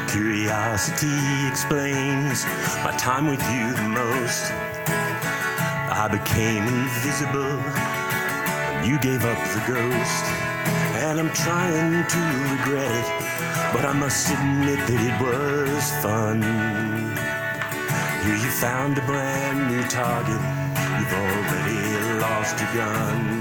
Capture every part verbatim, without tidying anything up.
Curiosity explains my time with you the most. I became invisible when you gave up the ghost. And I'm trying to regret it, but I must admit that it was fun. Here you found a brand new target, you've already lost your gun.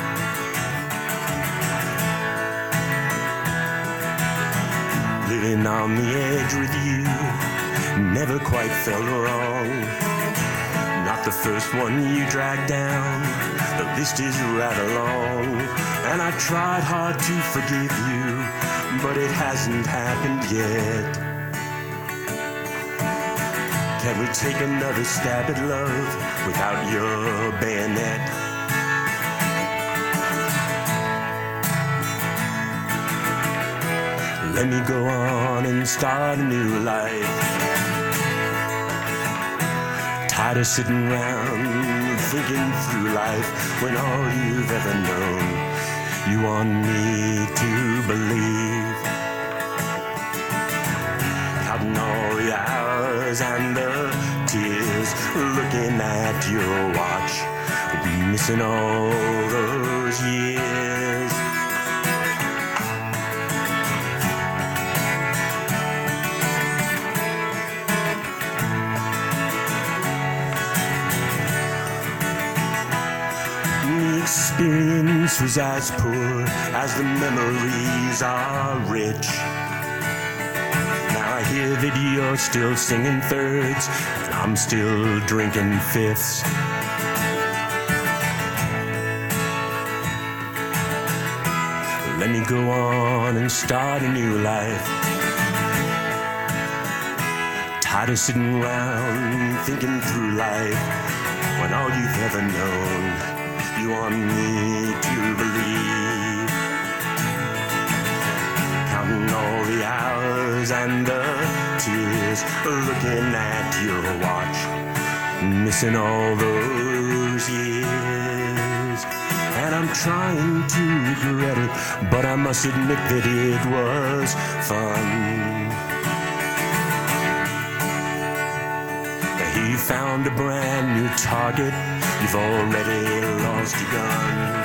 Living on the edge with you never quite felt wrong. Not the first one you dragged down, the list is right along. And I tried hard to forgive you, but it hasn't happened yet. Can we take another stab at love without your bayonet? Let me go on and start a new life. Tired of sitting around thinking through life when all you've ever known you want me to believe. Counting all the hours and the tears, looking at your watch, missing all those years. The experience was as poor as the memories are rich. Now I hear that you're still singing thirds, and I'm still drinking fifths. Let me go on and start a new life. Tired of sitting around thinking through life when all you've ever known you want me to believe. Counting all the hours and the tears, looking at your watch, missing all those years. And I'm trying to regret it, but I must admit that it was fun. He found a brand new target, you've already lost your gun.